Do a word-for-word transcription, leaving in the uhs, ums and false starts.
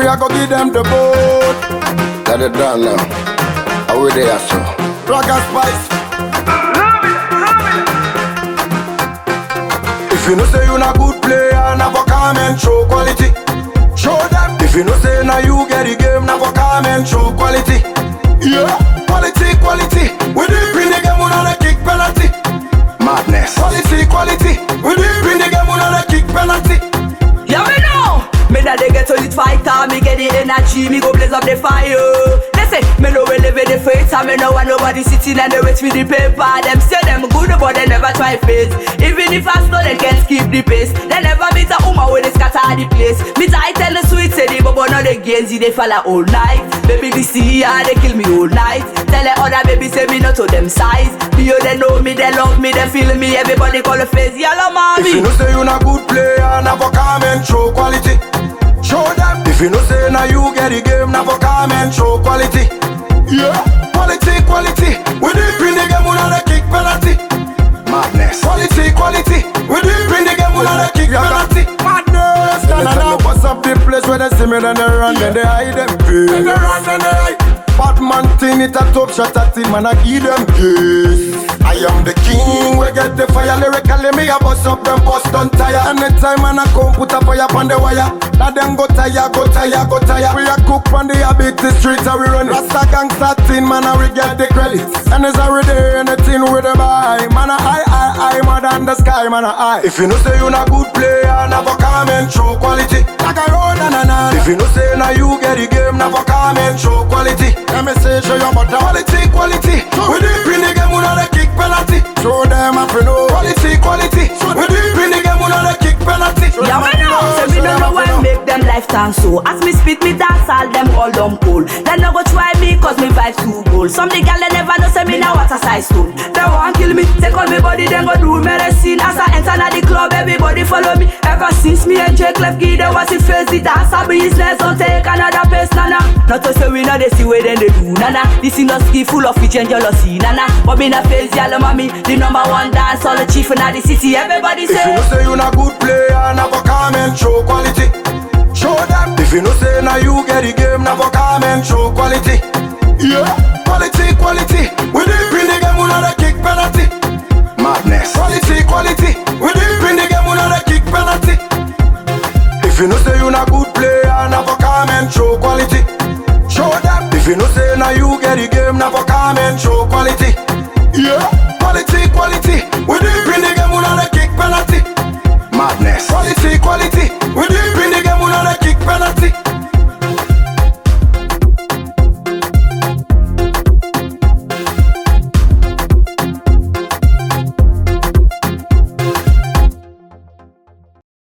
we are gonna give them the boat. Let it down now. How we there, so? Rock and spice. If you know say you not good player, never come and show quality. Show them. If you know say now you get the game, never come and show quality. Yeah, quality, quality. We deep in the game, we not a kick penalty. Madness. Quality, quality. We deep in the game, we not a kick penalty. Yeah, me know. Me that they get to it fighter, me get the energy, me go blaze up the fire. They say, me know we live in the faith, and me know when nobody sitting and they wait for the paper. Them say them good, but they never try face. Even if I slow, they can't skip the pace. They never meet a woman when they scatter the place. Me I tell the sweet, say the bubble, not the gains, they fall all night. Baby, this year, they kill me all night. Tell the other baby, say me not to them size. You they know me, they love me, they feel me. Everybody call the face, yellow mommy. If you know say you not good player, never come and show quality. Show them. If you know say now you get the game, never come and show quality. Yeah, quality, quality. We deep in the game, we not a kick penalty. Madness. Quality, quality. We deep in the game, we not a kick penalty. Madness. Nah, nah, nah. What's up the place where they see me, then they run, then they hide them. Then they run, then they hide. Batman thing, it a top shot at him, and I give them kiss. I am the king, we get the fire lyrically, me a bust up them bust on tire. Anytime man I come put a fire on the wire. Now them go tire, go tire, go tire. We a cook on the habit, the streets are we run. Rasta gangsta thing, man I we get the credits. And it's already anything with the buy. Man I high, high, high, more than the sky, man I high. If you know say you not good player, never come and show quality. Like a road, na na na. If you know say now you get the game, never come and show quality. Let me say show you about quality, quality. We deep in the game, we not a kick penalty. Show them up you know. Quality, quality. We deep in the game, we not a kick penalty. Yeah, me know. Say me don't know why make them lifetime so. As me spit me dance, all them all dumb cool. They no go try me cause me vibe too bold. Some the gal they never know say me now what a size stone. They want kill me, take all me body, then go do medicine. As I enter na the club, everybody follow me. Ever since me and Jake left, give them what he face the dance a business. Don't take another pace, nana. Not to say we know they see where then they do, nana. This industry full of rich and jealousy, nana. But me na face yellow mommy, the number one dance, all the chief in the city. Everybody say, if you know say you not good player, never come and show quality. Show them. If you know say now you get the game, never come and show quality. Yeah, quality, quality. We deep in the game, we not a kick penalty.